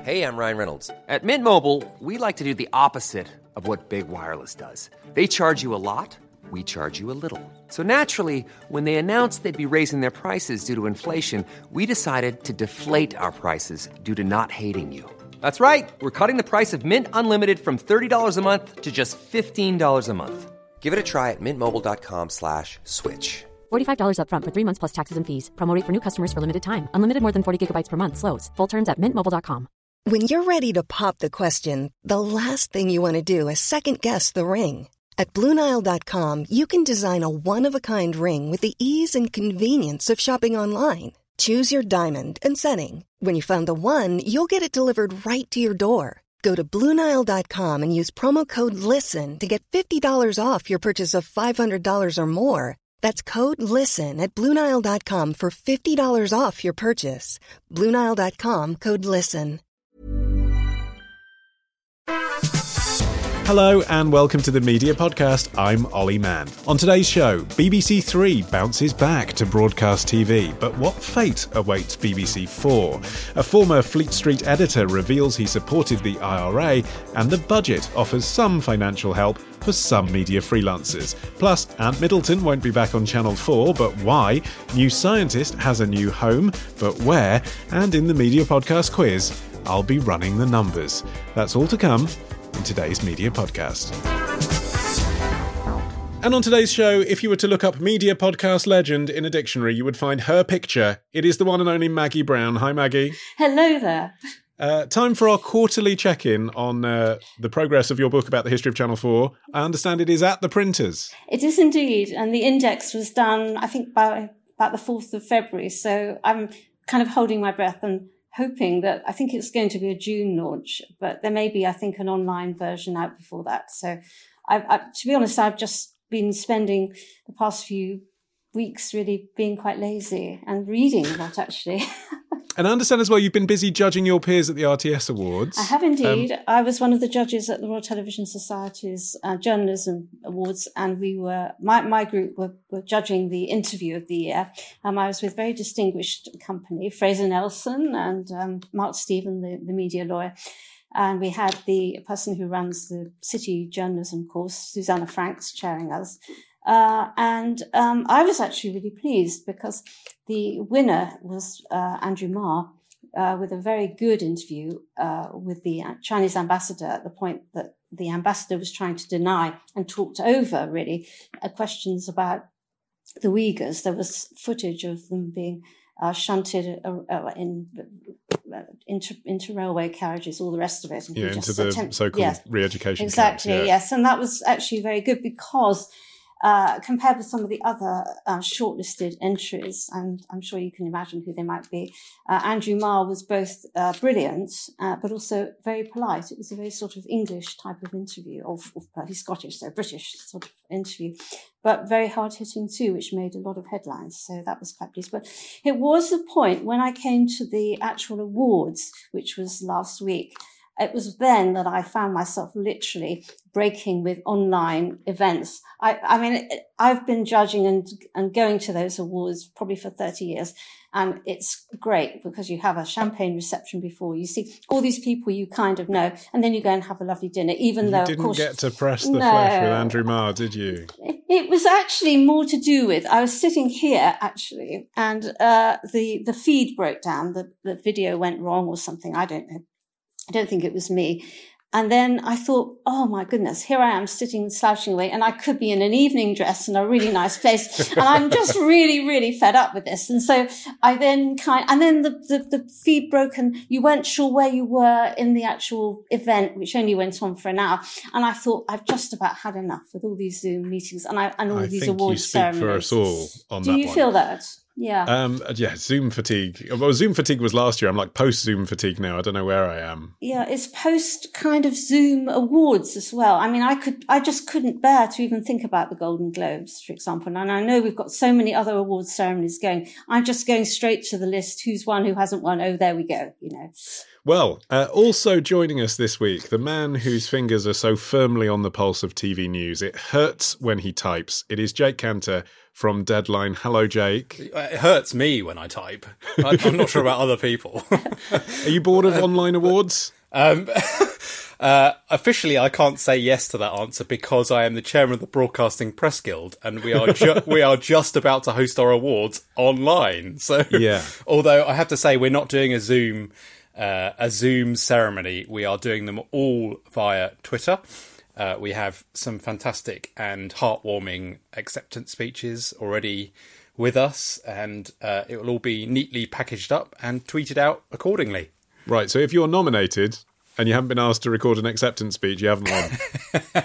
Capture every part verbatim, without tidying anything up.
Hey, I'm Ryan Reynolds. At Mint Mobile, we like to do the opposite of what Big Wireless does. They charge you a lot, we charge you a little. So naturally, when they announced they'd be raising their prices due to inflation, we decided to deflate our prices due to not hating you. That's right. We're cutting the price of Mint Unlimited from thirty dollars a month to just fifteen dollars a month. Give it a try at mintmobile.com slash switch. forty-five dollars up front for three months plus taxes and fees. Promo rate for new customers for limited time. Unlimited more than forty gigabytes per month slows. Full terms at mint mobile dot com. When you're ready to pop the question, the last thing you want to do is second-guess the ring. At Blue Nile dot com, you can design a one-of-a-kind ring with the ease and convenience of shopping online. Choose your diamond and setting. When you find the one, you'll get it delivered right to your door. Go to Blue Nile dot com and use promo code LISTEN to get fifty dollars off your purchase of five hundred dollars or more. That's code LISTEN at Blue Nile dot com for fifty dollars off your purchase. Blue Nile dot com, code LISTEN. Hello and welcome to the Media Podcast. I'm Ollie Mann. On today's show, B B C Three bounces back to broadcast T V, but what fate awaits B B C Four? A former Fleet Street editor reveals he supported the I R A, and the budget offers some financial help for some media freelancers. Plus, Ant Middleton won't be back on Channel four, but why? New Scientist has a new home, but where? And in the Media Podcast quiz, I'll be running the numbers. That's all to come in today's Media Podcast. And on today's show, if you were to look up Media Podcast legend in a dictionary, you would find her picture. It is the one and only Maggie Brown. Hi, Maggie. Hello there. Uh, time for our quarterly check-in on uh, the progress of your book about the history of Channel four. I understand it is at the printers. It is indeed, and the index was done, I think, by about the fourth of February, so I'm kind of holding my breath and hoping that, I think it's going to be a June launch, but there may be, I think, an online version out before that. So I've, I, to be honest, I've just been spending the past few weeks really being quite lazy and reading a lot, actually. And I understand as well you've been busy judging your peers at the R T S Awards. I have indeed. Um, I was one of the judges at the Royal Television Society's uh, Journalism Awards, and we were, my, my group were, were judging the interview of the year. Um, I was with very distinguished company, Fraser Nelson and um, Mark Stephen, the, the media lawyer. And we had the person who runs the City Journalism course, Susanna Franks, chairing us. Uh, and um, I was actually really pleased because the winner was uh, Andrew Marr uh, with a very good interview uh, with the Chinese ambassador at the point that the ambassador was trying to deny and talked over, really, uh, questions about the Uyghurs. There was footage of them being uh, shunted uh, uh, in uh, into, into railway carriages, all the rest of it. And yeah, into the attempt- so-called yes, re-education exactly, camps, yeah. yes. And that was actually very good because Uh, compared with some of the other uh, shortlisted entries, and I'm sure you can imagine who they might be, uh, Andrew Marr was both uh, brilliant, uh, but also very polite. It was a very sort of English type of interview, or, or he's Scottish, so British sort of interview, but very hard-hitting too, which made a lot of headlines. So that was quite pleased. But it was the point when I came to the actual awards, which was last week. It was then that I found myself literally breaking with online events. I, I mean, I've been judging and, and going to those awards probably for thirty years. And it's great because you have a champagne reception before. You see all these people you kind of know, and then you go and have a lovely dinner, even you though, didn't of course... get to press the no, flesh with Andrew Marr, did you? It was actually more to do with, I was sitting here, actually, and uh, the, the feed broke down. The, the video went wrong or something. I don't know. I don't think it was me. And then I thought, oh my goodness, here I am sitting slouching away, and I could be in an evening dress in a really nice place. And I'm just really, really fed up with this. And so I then kind, and then the, the, the feed broke and you weren't sure where you were in the actual event, which only went on for an hour. And I thought, I've just about had enough with all these Zoom meetings and I, and all I these think awards you speak ceremonies. for us all on Do that you one. feel that? Yeah. Um, yeah, Zoom fatigue. Well, Zoom fatigue was last year. I'm like post-Zoom fatigue now. I don't know where I am. Yeah, it's post kind of Zoom awards as well. I mean, I could, I just couldn't bear to even think about the Golden Globes, for example. And I know we've got so many other awards ceremonies going. I'm just going straight to the list. Who's won, who hasn't won? Oh, there we go, you know. Well, uh, also joining us this week, the man whose fingers are so firmly on the pulse of T V news, it hurts when he types. It is Jake Cantor from Deadline. Hello, Jake. It hurts me when I type. I'm not sure about other people. Are you bored of online awards? Um, uh, officially, I can't say yes to that answer because I am the chairman of the Broadcasting Press Guild, and we are ju- we are just about to host our awards online. So, yeah. Although I have to say, we're not doing a Zoom uh, a Zoom ceremony. We are doing them all via Twitter. Uh, we have some fantastic and heartwarming acceptance speeches already with us, and uh, it will all be neatly packaged up and tweeted out accordingly. Right, so if you're nominated and you haven't been asked to record an acceptance speech, you haven't won.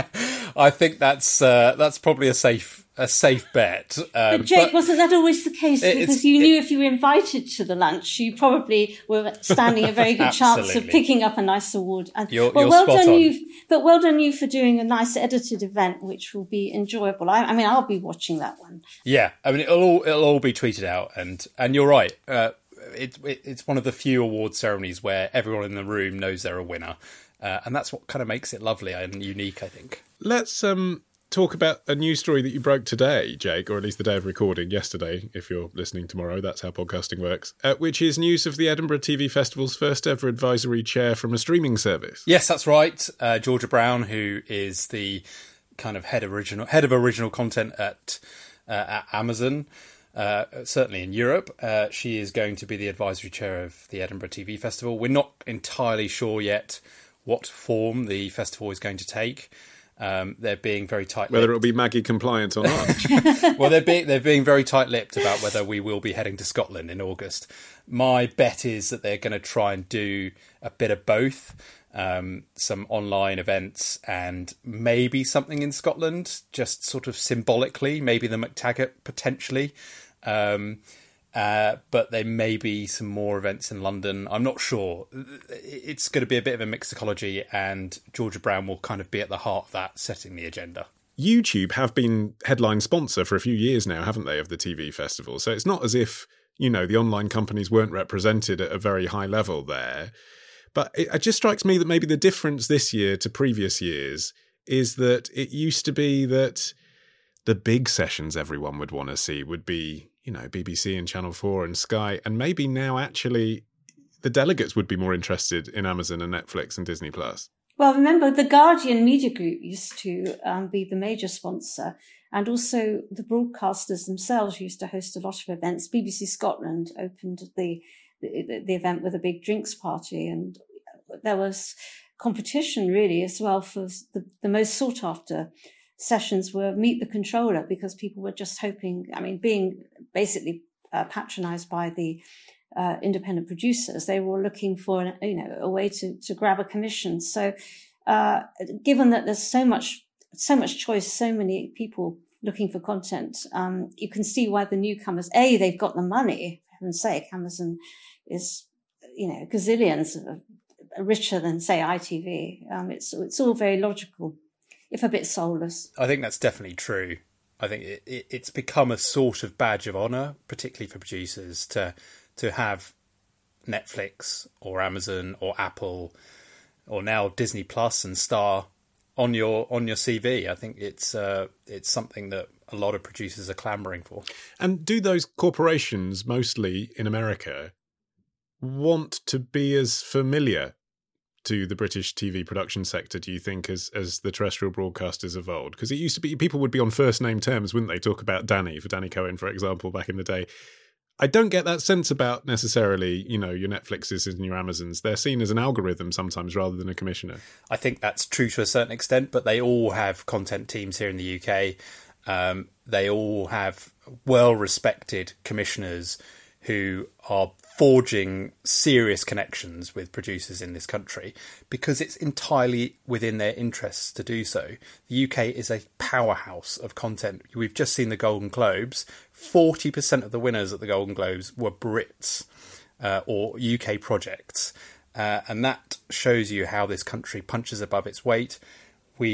I think that's uh, that's probably a safe a safe bet. Um, but Jake, but wasn't that always the case? Because you knew it, if you were invited to the lunch, you probably were standing a very good chance of picking up a nice award. And, you're, well, you're well spot done on. you, but well done you for doing a nice edited event, which will be enjoyable. I, I mean, I'll be watching that one. Yeah, I mean, it'll all it'll all be tweeted out, and and you're right. Uh, it, it it's one of the few award ceremonies where everyone in the room knows they're a winner, uh, and that's what kind of makes it lovely and unique, I think. Let's um. talk about a news story that you broke today, Jake, or at least the day of recording, yesterday, if you're listening tomorrow. That's how podcasting works, uh, which is news of the Edinburgh T V Festival's first ever advisory chair from a streaming service. Yes, that's right. Uh, Georgia Brown, who is the kind of head original head of original content at, uh, at Amazon, uh, certainly in Europe, uh, she is going to be the advisory chair of the Edinburgh T V Festival. We're not entirely sure yet what form the festival is going to take. Um, they're being very tight-lipped. Whether it'll be Maggie compliant or not. Well, they're being they're being very tight-lipped about whether we will be heading to Scotland in August. My bet is that they're going to try and do a bit of both, um, some online events and maybe something in Scotland, just sort of symbolically. Maybe the McTaggart potentially. Um, Uh, but there may be some more events in London. I'm not sure. It's going to be a bit of a mixed ecology, and Georgia Brown will kind of be at the heart of that, setting the agenda. YouTube have been headline sponsor for a few years now, haven't they, of the T V festival? So it's not as if, you know, the online companies weren't represented at a very high level there. But it, it just strikes me that maybe the difference this year to previous years is that it used to be that the big sessions everyone would want to see would be, you know, B B C and Channel four and Sky. And maybe now actually the delegates would be more interested in Amazon and Netflix and Disney Plus. Well, remember, the Guardian Media Group used to um, be the major sponsor, and also the broadcasters themselves used to host a lot of events. B B C Scotland opened the the, the event with a big drinks party, and there was competition really as well for the, the most sought after sessions were Meet the Controller, because people were just hoping, I mean, being basically uh, patronized by the uh, independent producers, they were looking for, you know, a way to, to grab a commission. So uh, given that there's so much, so much choice, so many people looking for content, um, you can see why the newcomers, A, they've got the money, for heaven's sake. Amazon is, you know, gazillions of, richer than, say, I T V. Um, it's, it's all very logical, if a bit soulless. I think that's definitely true. I think it, it, it's become a sort of badge of honour, particularly for producers, to to have Netflix or Amazon or Apple or now Disney Plus and Star on your on your C V. I think it's uh, it's something that a lot of producers are clamouring for. And do those corporations, mostly in America, want to be as familiar to the British T V production sector, do you think, as as the terrestrial broadcasters evolved? Because it used to be, people would be on first name terms, wouldn't they? Talk about Danny, for Danny Cohen, for example, back in the day. I don't get that sense about necessarily, you know, your Netflixes and your Amazons. They're seen as an algorithm sometimes rather than a commissioner. I think that's true to a certain extent, but they all have content teams here in the U K. Um, they all have well-respected commissioners who are forging serious connections with producers in this country because it's entirely within their interests to do so. The U K is a powerhouse of content. We've just seen the Golden Globes. forty percent of the winners at the Golden Globes were Brits uh, or U K projects. Uh, and that shows you how this country punches above its weight. We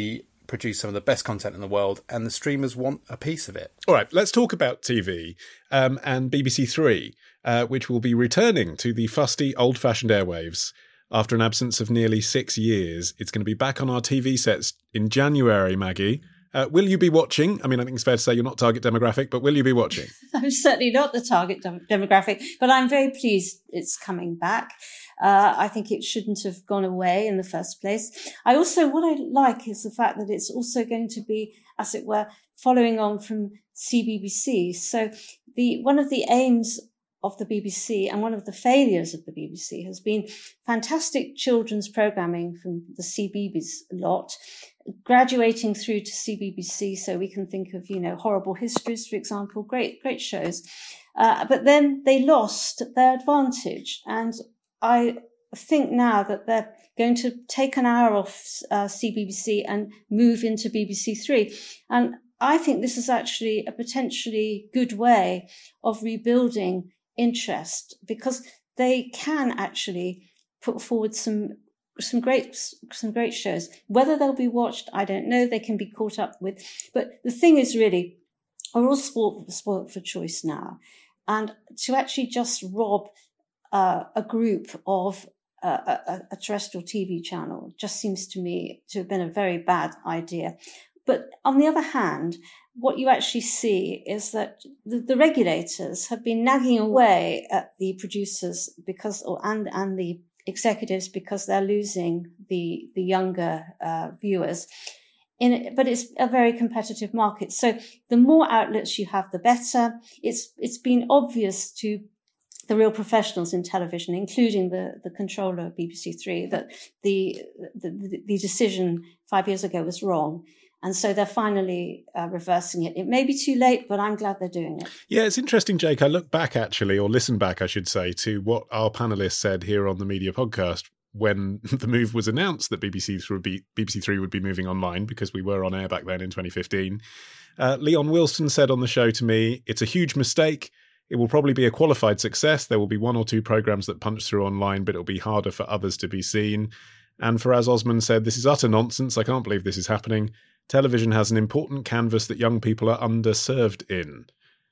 produce some of the best content in the world, and the streamers want a piece of it. All right, let's talk about T V um, and B B C Three, uh, which will be returning to the fusty, old-fashioned airwaves after an absence of nearly six years. It's going to be back on our T V sets in January, Maggie. Uh, will you be watching? I mean, I think it's fair to say you're not target demographic, but will you be watching? I'm certainly not the target dem- demographic, but I'm very pleased it's coming back. Uh, I think it shouldn't have gone away in the first place. I also, what I like is the fact that it's also going to be, as it were, following on from C B B C. So the one of the aims of the B B C and one of the failures of the B B C has been fantastic children's programming from the C B B S lot, graduating through to C B B C. So we can think of, you know, Horrible Histories, for example, great, great shows. Uh, but then they lost their advantage. And I think now that they're going to take an hour off uh, C B B C and move into B B C Three. And I think this is actually a potentially good way of rebuilding interest, because they can actually put forward some some great some great shows. Whether they'll be watched, I don't know. They can be caught up with. But the thing is, really, we're all spoiled, spoiled for choice now. And to actually just rob uh, a group of uh, a, a terrestrial T V channel just seems to me to have been a very bad idea. But on the other hand, what you actually see is that the, the regulators have been nagging away at the producers because, or and and the executives because they're losing the the younger uh, viewers. In it, but it's a very competitive market. So the more outlets you have, the better. It's it's been obvious to the real professionals in television, including the, the controller of B B C Three, that the, the the decision five years ago was wrong. And so they're finally uh, reversing it. It may be too late, but I'm glad they're doing it. Yeah, it's interesting, Jake. I look back, actually, or listen back, I should say, to what our panellists said here on the Media Podcast when the move was announced that B B C Three would be, B B C Three would be moving online, because we were on air back then in twenty fifteen. Uh, Leon Wilson said on the show to me, "It's a huge mistake. It will probably be a qualified success. There will be one or two programmes that punch through online, but it'll be harder for others to be seen." And Faraz Osman said, "This is utter nonsense. I can't believe this is happening. Television has an important canvas that young people are underserved in."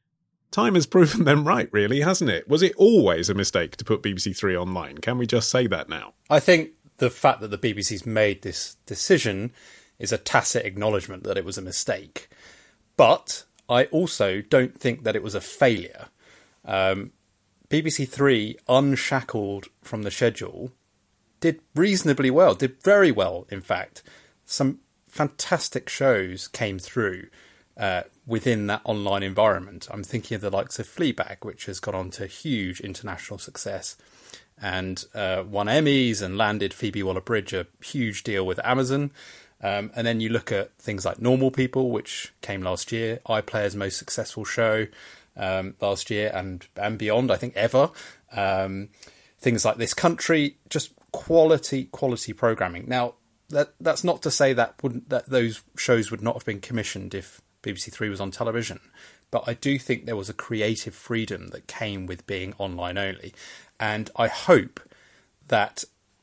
Time has proven them right, really, hasn't it? Was it always a mistake to put B B C Three online? Can we just say that now? I think the fact that the B B C's made this decision is a tacit acknowledgement that it was a mistake. But I also don't think that it was a failure. Um, B B C Three, unshackled from the schedule, did reasonably well, did very well, in fact. Some fantastic shows came through uh, within that online environment. I'm thinking of the likes of Fleabag, which has gone on to huge international success and uh, won Emmys and landed Phoebe Waller-Bridge a huge deal with Amazon. Um, and then you look at things like Normal People, which came last year, iPlayer's most successful show um, last year and, and beyond, I think, ever. Um, things like This Country, just quality, quality programming. Now, That that's not to say that wouldn't that those shows would not have been commissioned if B B C Three was on television, but I do think there was a creative freedom that came with being online only, and I hope that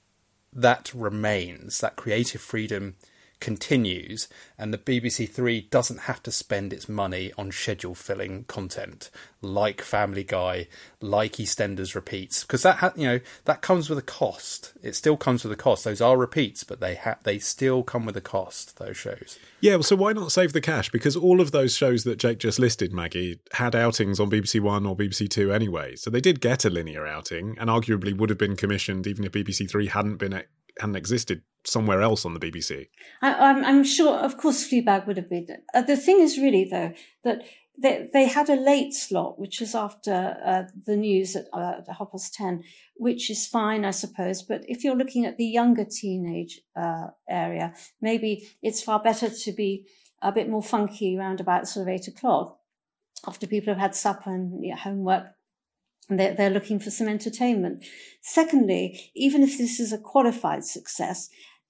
that remains, that creative freedom continues, and the B B C Three doesn't have to spend its money on schedule filling content like Family Guy, like EastEnders repeats, because that ha- you know that comes with a cost. It still comes with a cost. Those are repeats, but they ha- they still come with a cost, those shows. Yeah, well, so why not save the cash? Because all of those shows that Jake just listed, Maggie, had outings on B B C One or B B C Two anyway, so they did get a linear outing, and arguably would have been commissioned even if B B C Three hadn't been at hadn't existed somewhere else on the B B C. I, I'm, I'm sure, of course, Fleabag would have been. Uh, the thing is really, though, that they, they had a late slot, which was after uh, the news at uh, half past ten, which is fine, I suppose. But if you're looking at the younger teenage uh, area, maybe it's far better to be a bit more funky around about sort of eight o'clock after people have had supper and yeah, homework. They're, they're looking for some entertainment. Secondly, even if this is a qualified success,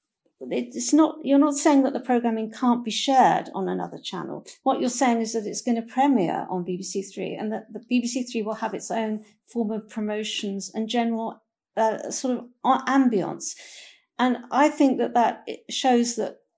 it's not, you're not saying that the programming can't be shared on another channel. What you're saying is that it's going to premiere on B B C Three, and that the B B C Three will have its own form of promotions and general uh, sort of ambience. And I think that that shows that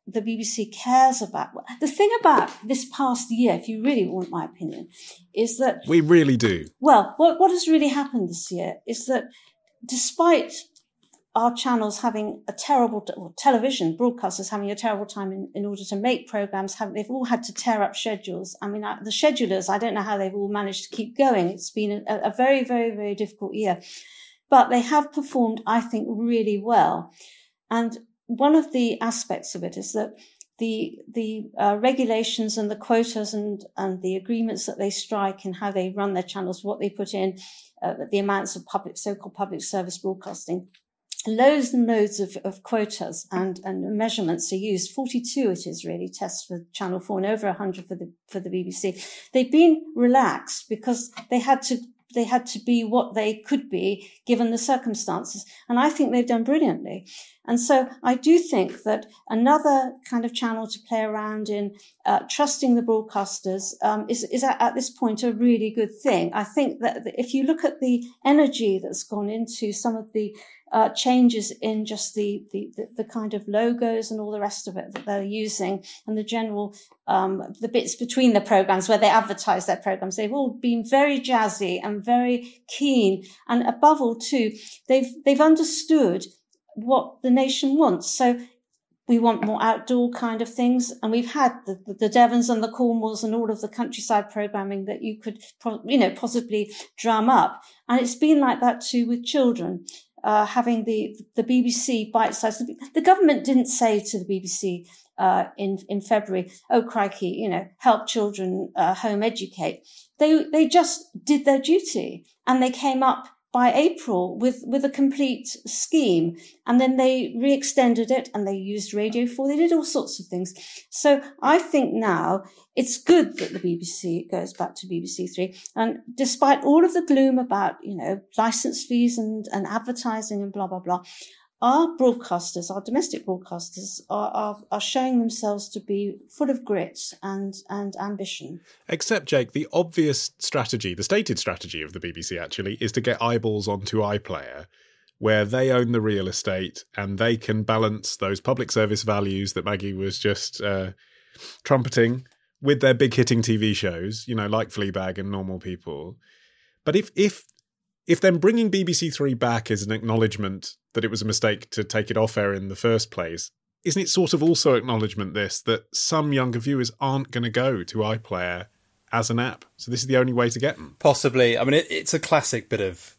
the B B C cares about. The thing about this past year, if you really want my opinion, is that... We really do. Well, what, what has really happened this year is that despite our channels having a terrible, or television broadcasters having a terrible time in, in order to make programmes, have, they've all had to tear up schedules. I mean, the schedulers, I don't know how they've all managed to keep going. It's been a, a very, very, very difficult year. But they have performed, I think, really well. And one of the aspects of it is that the the uh, regulations and the quotas and, and the agreements that they strike and how they run their channels, what they put in, uh, the amounts of public, so-called public service broadcasting, loads and loads of, of quotas and, and measurements are used. forty-two it is really, tests for Channel four and over one hundred for the for the B B C. They've been relaxed because they had to they had to be what they could be given the circumstances. And I think they've done brilliantly. And so I do think that another kind of channel to play around in, uh, trusting the broadcasters, um, is, is at, at this point a really good thing. I think that if you look at the energy that's gone into some of the Uh, changes in just the, the, the kind of logos and all the rest of it that they're using, and the general, um, the bits between the programs where they advertise their programs, they've all been very jazzy and very keen. And above all, too, they've, they've understood what the nation wants. So we want more outdoor kind of things. And we've had the, the, the Devons and the Cornwalls and all of the countryside programming that you could, you know, possibly drum up. And it's been like that too with children. Uh, having the, the B B C bite-sized. The government didn't say to the B B C, uh, in, in February, oh, crikey, you know, help children, uh, home educate. They, they just did their duty, and they came up by April with, with a complete scheme. And then they re-extended it, and they used Radio four. They did all sorts of things. So I think now it's good that the B B C goes back to B B C Three. And despite all of the gloom about, you know, license fees and, and advertising and blah, blah, blah, our broadcasters, our domestic broadcasters are, are, are showing themselves to be full of grit and, and ambition. Except, Jake, the obvious strategy, the stated strategy of the B B C actually, is to get eyeballs onto iPlayer, where they own the real estate and they can balance those public service values that Maggie was just uh, trumpeting with their big hitting T V shows, you know, like Fleabag and Normal People. But if if if then bringing B B C Three back is an acknowledgement that it was a mistake to take it off air in the first place, isn't it sort of also acknowledgement this, that some younger viewers aren't going to go to iPlayer as an app? So this is the only way to get them? Possibly. I mean, it, it's a classic bit of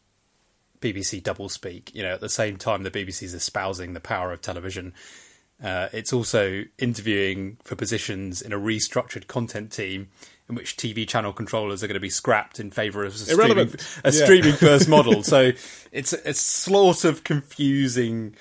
B B C doublespeak. You know, at the same time the B B C is espousing the power of television, Uh, it's also interviewing for positions in a restructured content team in which T V channel controllers are going to be scrapped in favour of a streaming, a yeah. streaming first model. So it's a, a sort of confusing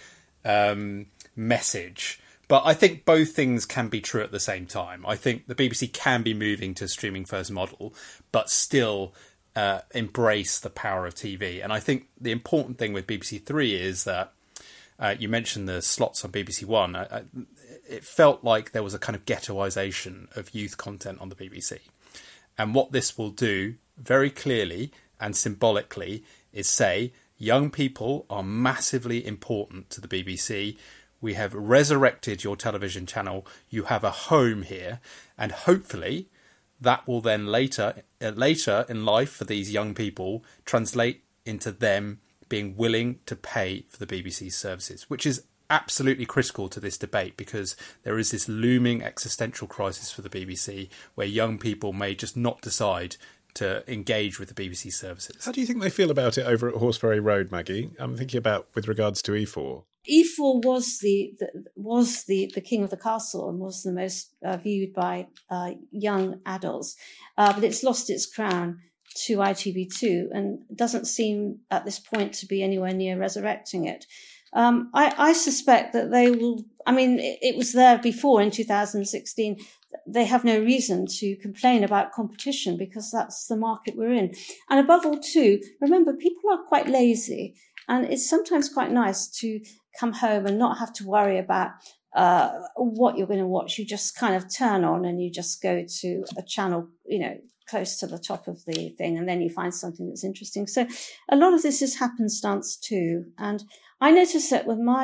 um, message. But I think both things can be true at the same time. I think the B B C can be moving to a streaming first model, but still uh, embrace the power of T V. And I think the important thing with B B C Three is that Uh, you mentioned the slots on B B C One. I, I, it felt like there was a kind of ghettoisation of youth content on the B B C. And what this will do very clearly and symbolically is say, young people are massively important to the B B C. We have resurrected your television channel. You have a home here. And hopefully that will then later, uh, later in life for these young people translate into them being willing to pay for the B B C's services, which is absolutely critical to this debate, because there is this looming existential crisis for the B B C where young people may just not decide to engage with the B B C services. How do you think they feel about it over at Horseferry Road, Maggie? I'm thinking about with regards to E four. E four was the, the was the, the king of the castle and was the most uh, viewed by uh, young adults, uh, but it's lost its crown to I T V two and doesn't seem at this point to be anywhere near resurrecting it. Um, I, I suspect that they will, I mean, it, it was there before in two thousand sixteen. They have no reason to complain about competition because that's the market we're in. And above all, too, remember, people are quite lazy, and it's sometimes quite nice to come home and not have to worry about uh, what you're going to watch. You just kind of turn on and you just go to a channel, you know, close to the top of the thing, and then you find something that's interesting. So a lot of this is happenstance too. And I notice that with my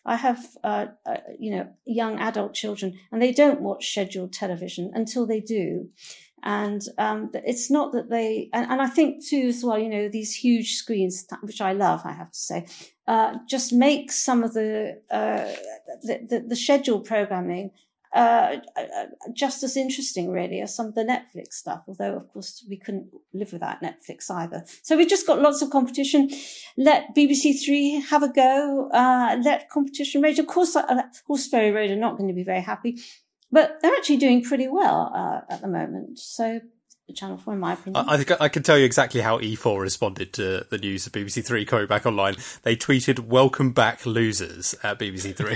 I have, uh, uh, you know, young adult children, and they don't watch scheduled television until they do. And um, it's not that they, and, and I think too as well, you know, these huge screens, which I love, I have to say, uh, just make some of the, uh, the, the, the scheduled programming uh, just as interesting really as some of the Netflix stuff. Although of course we couldn't live without Netflix either. So we just got lots of competition. Let B B C Three have a go. Uh, let Competition Radio, of course, uh, Horseferry Road are not going to be very happy. But they're actually doing pretty well uh, at the moment. So, Channel four, in my opinion. I think I can tell you exactly how E four responded to the news of B B C Three coming back online. They tweeted, "Welcome back, losers," at B B C Three.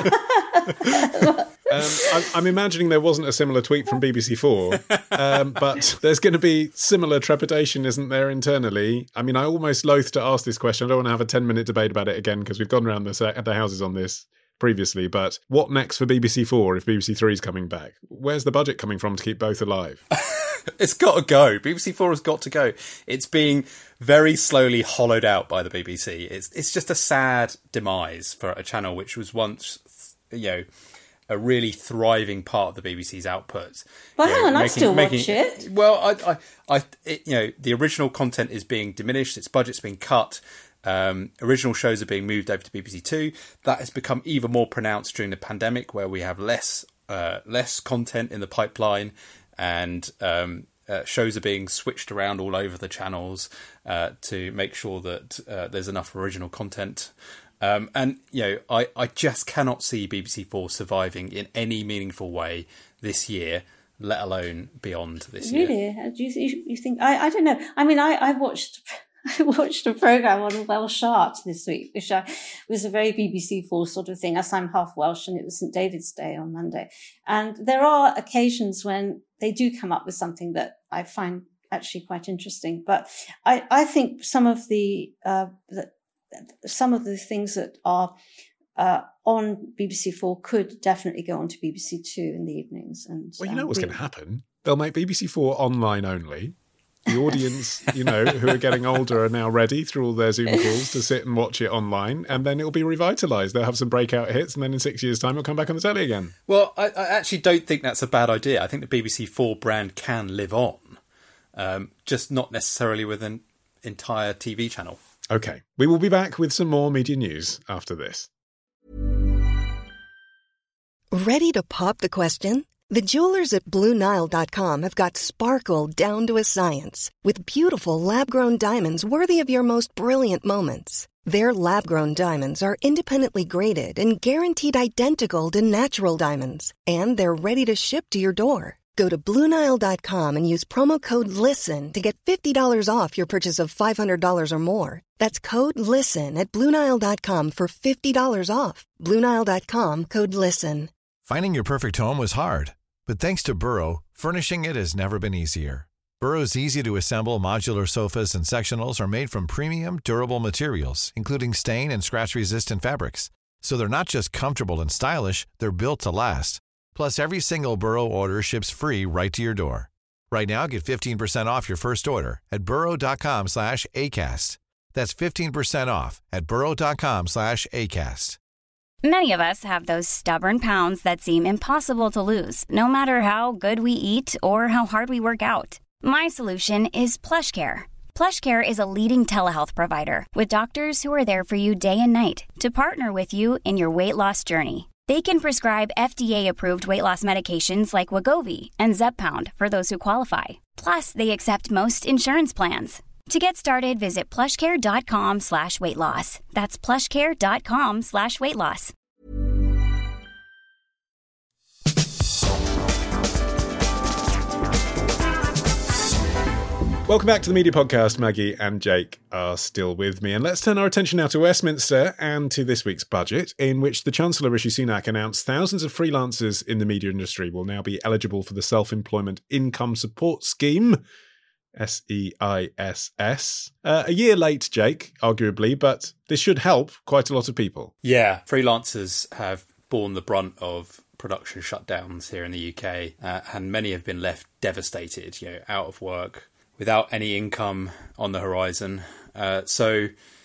Um, I'm, I'm imagining there wasn't a similar tweet from B B C Four, um, but there's going to be similar trepidation, isn't there, internally? I mean, I almost loathe to ask this question. I don't want to have a ten-minute debate about it again because we've gone around the, the houses on this previously, but what next for B B C Four if B B C Three is coming back? Where's the budget coming from to keep both alive? It's got to go. B B C Four has got to go. It's being very slowly hollowed out by the B B C. It's it's just a sad demise for a channel which was once, you know, a really thriving part of the B B C's output. Well, you hang know, on, I making, still making, watch it. Well, I, I, I it, you know, the original content is being diminished. Its budget's being cut. Um, original shows are being moved over to B B C Two. That has become even more pronounced during the pandemic, where we have less uh, less content in the pipeline, and um, uh, shows are being switched around all over the channels uh, to make sure that uh, there's enough original content. Um, and you know, I, I just cannot see B B C Four surviving in any meaningful way this year, let alone beyond this really? year. Really? Do you, you think? I, I don't know. I mean, I, I watched. I watched a programme on Welsh art this week, which I, was a very B B C Four sort of thing, as I'm half Welsh, and it was St David's Day on Monday. And there are occasions when they do come up with something that I find actually quite interesting. But I, I think some of the, uh, the some of the things that are uh, on B B C Four could definitely go on to B B C Two in the evenings. And well, you know um, what's we, going to happen? They'll make B B C Four online only. The audience, you know, who are getting older are now ready through all their Zoom calls to sit and watch it online, and then it'll be revitalised. They'll have some breakout hits, and then in six years' time, it'll come back on the telly again. Well, I, I actually don't think that's a bad idea. I think the B B C Four brand can live on, um, just not necessarily with an entire T V channel. Okay, we will be back with some more media news after this. Ready to pop the question? The jewelers at Blue Nile dot com have got sparkle down to a science with beautiful lab-grown diamonds worthy of your most brilliant moments. Their lab-grown diamonds are independently graded and guaranteed identical to natural diamonds, and they're ready to ship to your door. Go to Blue Nile dot com and use promo code LISTEN to get fifty dollars off your purchase of five hundred dollars or more. That's code LISTEN at Blue Nile dot com for fifty dollars off. Blue Nile dot com, code LISTEN. Finding your perfect home was hard. But thanks to Burrow, furnishing it has never been easier. Burrow's easy-to-assemble modular sofas and sectionals are made from premium, durable materials, including stain and scratch-resistant fabrics. So they're not just comfortable and stylish, they're built to last. Plus, every single Burrow order ships free right to your door. Right now, get fifteen percent off your first order at burrow dot com slash ACAST. That's fifteen percent off at burrow dot com slash ACAST. Many of us have those stubborn pounds that seem impossible to lose, no matter how good we eat or how hard we work out. My solution is PlushCare. PlushCare is a leading telehealth provider with doctors who are there for you day and night to partner with you in your weight loss journey. They can prescribe F D A-approved weight loss medications like Wegovy and Zepbound for those who qualify. Plus, they accept most insurance plans. To get started, visit plushcare.com slash weight loss. That's plushcare.com slash weight loss. Welcome back to the Media Podcast. Maggie and Jake are still with me. And let's turn our attention now to Westminster and to this week's budget, in which the Chancellor Rishi Sunak announced thousands of freelancers in the media industry will now be eligible for the Self-Employment Income Support Scheme, S E I S S. Uh, a year late, Jake, arguably, but this should help quite a lot of people. Yeah, freelancers have borne the brunt of production shutdowns here in the U K, uh, and many have been left devastated, you know, out of work, without any income on the horizon. Uh, so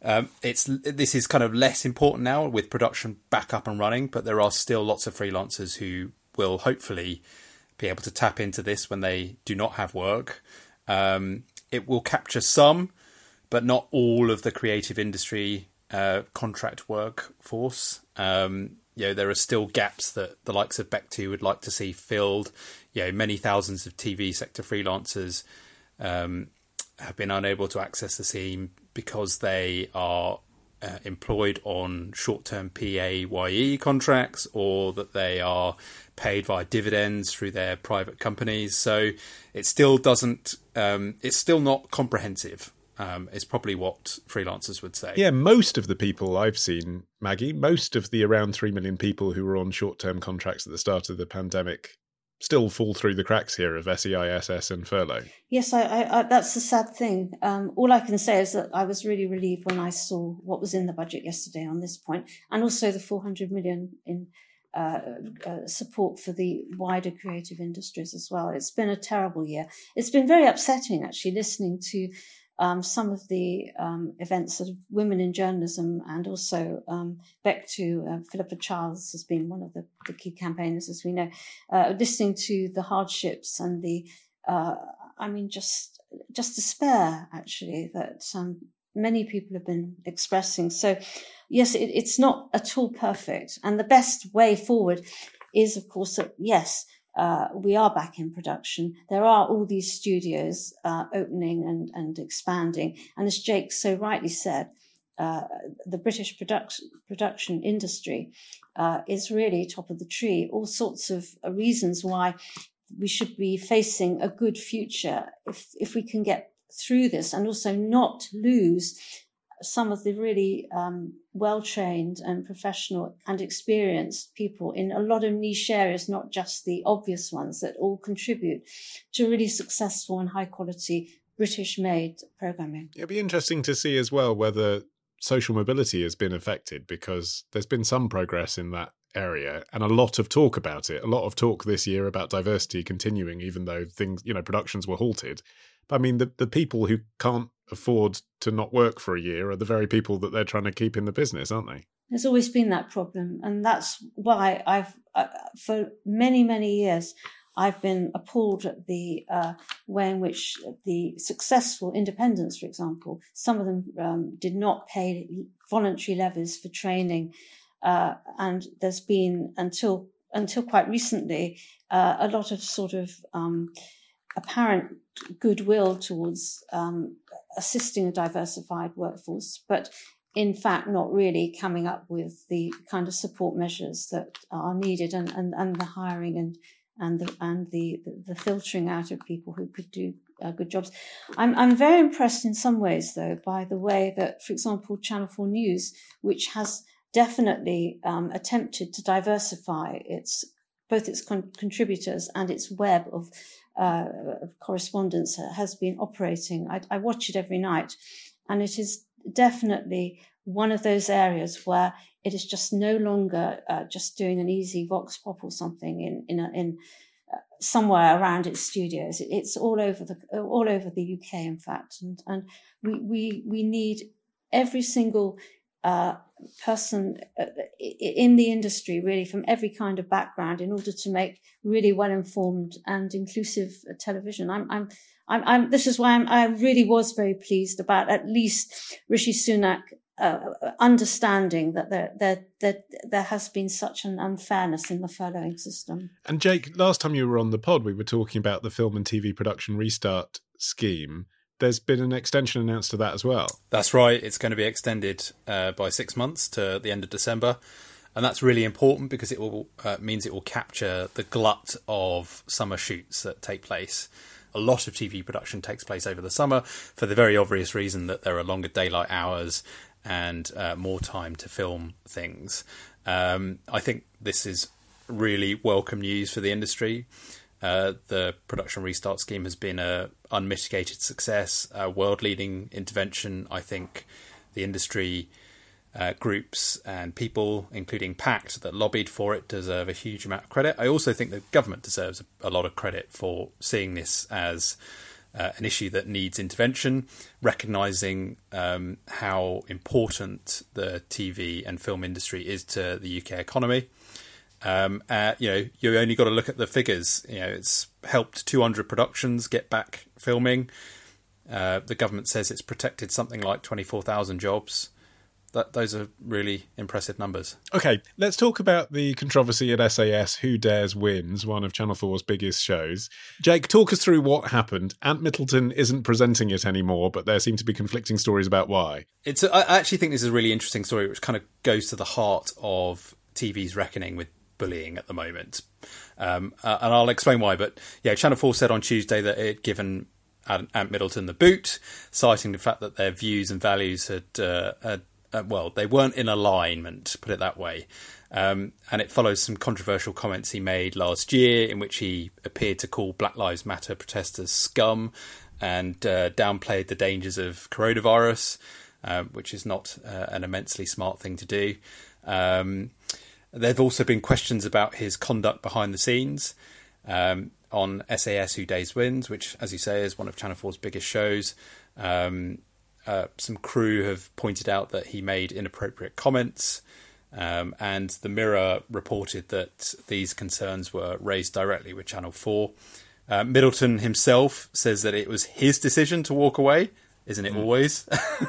Um, it's this is kind of less important now with production back up and running, but there are still lots of freelancers who will hopefully be able to tap into this when they do not have work. Um, it will capture some, but not all of the creative industry uh, contract workforce. Um, you know, there are still gaps that the likes of Beck two would like to see filled. You know, many thousands of T V sector freelancers um, have been unable to access the scheme because they are uh, employed on short-term P A Y E contracts, or that they are paid via dividends through their private companies. So it still doesn't, um, it's still not comprehensive, um, is probably what freelancers would say. Yeah, most of the people I've seen, Maggie, most of the around three million people who were on short-term contracts at the start of the pandemic still fall through the cracks here of S E I S S and furlough. Yes, I, I, I, that's the sad thing. Um, all I can say is that I was really relieved when I saw what was in the budget yesterday on this point, and also the four hundred million in uh, uh, support for the wider creative industries as well. It's been a terrible year. It's been very upsetting, actually, listening to Um, some of the um, events of women in journalism, and also um, Beck two, uh, Philippa Charles has been one of the, the key campaigners, as we know, uh, listening to the hardships and the, uh, I mean, just just despair, actually, that um, many people have been expressing. So, yes, it, it's not at all perfect. And the best way forward is, of course, that, yes, Uh, we are back in production. There are all these studios uh, opening and, and expanding. And as Jake so rightly said, uh, the British production production industry uh, is really top of the tree. All sorts of uh, reasons why we should be facing a good future if if we can get through this, and also not lose some of the really um, well-trained and professional and experienced people in a lot of niche areas, not just the obvious ones, that all contribute to really successful and high-quality British-made programming. It'll be interesting to see as well whether social mobility has been affected, because there's been some progress in that area and a lot of talk about it. A lot of talk this year about diversity continuing, even though things, you know, productions were halted. But I mean, the, the people who can't afford to not work for a year are the very people that they're trying to keep in the business, aren't they? There's always been that problem. And that's why I've, uh, for many, many years, I've been appalled at the uh, way in which the successful independents, for example, some of them um, did not pay voluntary levies for training. Uh, and there's been, until until quite recently, uh, a lot of sort of um, apparent goodwill towards um, assisting a diversified workforce, but in fact not really coming up with the kind of support measures that are needed, and, and, and the hiring and and the and the, the filtering out of people who could do uh, good jobs. I'm I'm very impressed in some ways, though, by the way that, for example, Channel four News, which has definitely um, attempted to diversify its both its con- contributors and its web of, uh, of correspondence, has been operating. I, I watch it every night, and it is definitely one of those areas where it is just no longer uh, just doing an easy vox pop or something in in, a, in uh, somewhere around its studios. It, it's all over the all over the U K, in fact, and and we we we need every single uh, person in the industry, really, from every kind of background, in order to make really well-informed and inclusive television. I'm, I'm, I'm, I'm this is why I'm, I really was very pleased about at least Rishi Sunak uh, understanding that there, there, there, there has been such an unfairness in the furloughing system. And Jake, last time you were on the pod, we were talking about the Film and T V Production Restart Scheme. There's been an extension announced to that as well. That's right. It's going to be extended uh, by six months to the end of December. And that's really important because it will uh, means it will capture the glut of summer shoots that take place. A lot of T V production takes place over the summer for the very obvious reason that there are longer daylight hours and uh, more time to film things. Um, I think this is really welcome news for the industry. Uh, the Production Restart Scheme has been a unmitigated success, a world-leading intervention. I think the industry uh, groups and people, including PACT, that lobbied for it, deserve a huge amount of credit. I also think the government deserves a lot of credit for seeing this as uh, an issue that needs intervention, recognising um, how important the T V and film industry is to the U K economy. Um, uh, you know, you only got to look at the figures. You know, it's helped two hundred productions get back filming. Uh, the government says it's protected something like twenty-four thousand jobs. That, those are really impressive numbers. Okay, let's talk about the controversy at S A S, Who Dares Wins, one of Channel four's biggest shows. Jake, talk us through what happened. Ant Middleton isn't presenting it anymore, but there seem to be conflicting stories about why. It's. A, I actually think this is a really interesting story, which kind of goes to the heart of T V's reckoning with bullying at the moment. Um, uh, and I'll explain why. But yeah, Channel four said on Tuesday that it had given Ant Middleton the boot, citing the fact that their views and values had... Uh, had Uh, well, they weren't in alignment, put it that way. Um, and it follows some controversial comments he made last year in which he appeared to call Black Lives Matter protesters scum and uh, downplayed the dangers of coronavirus, uh, which is not uh, an immensely smart thing to do. Um, there have also been questions about his conduct behind the scenes um, on S A S Who Dares Wins, which, as you say, is one of Channel four's biggest shows. Um Uh, some crew have pointed out that he made inappropriate comments, um, and the Mirror reported that these concerns were raised directly with Channel four. Uh, Middleton himself says that it was his decision to walk away, isn't it mm. always?